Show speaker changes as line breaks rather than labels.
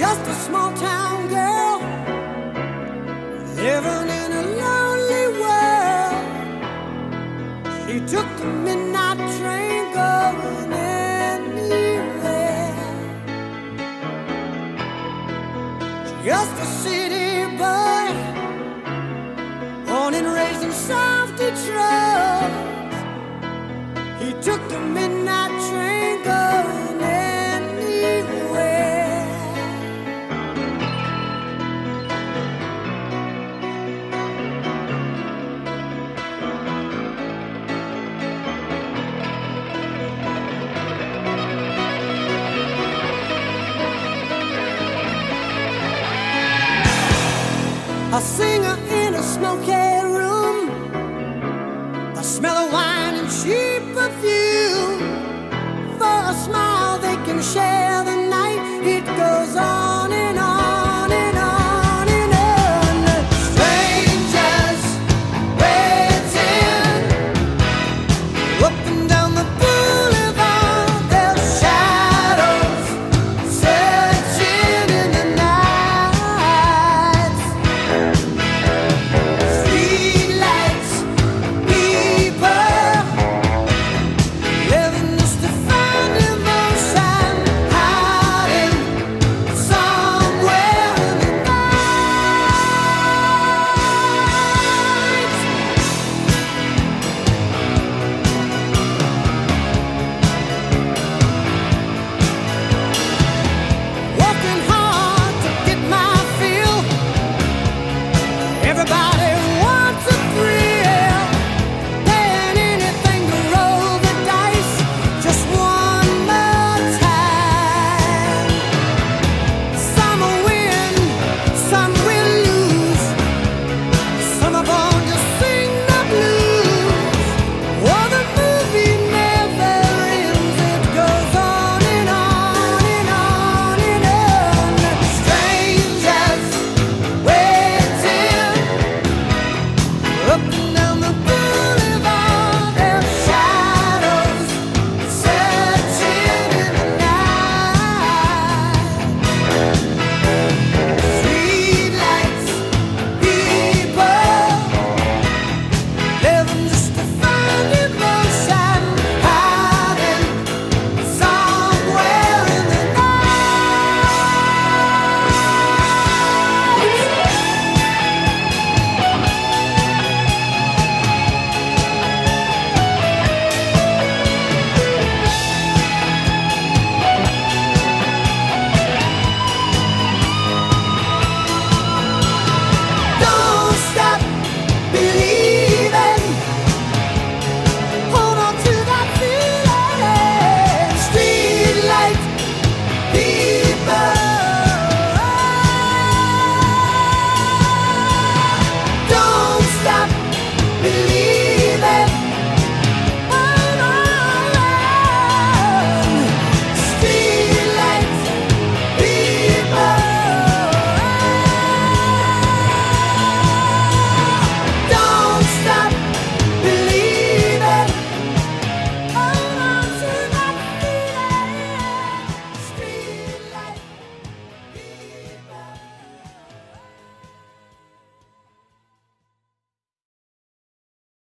just a small town girl living in a lonely world. She took the midnight train going anywhere. Just a city boy, born and raised in South Detroit. He took the midnight train going anywhere. A singer in a smoky room, the smell of wine and cheap perfume. For a smile they can share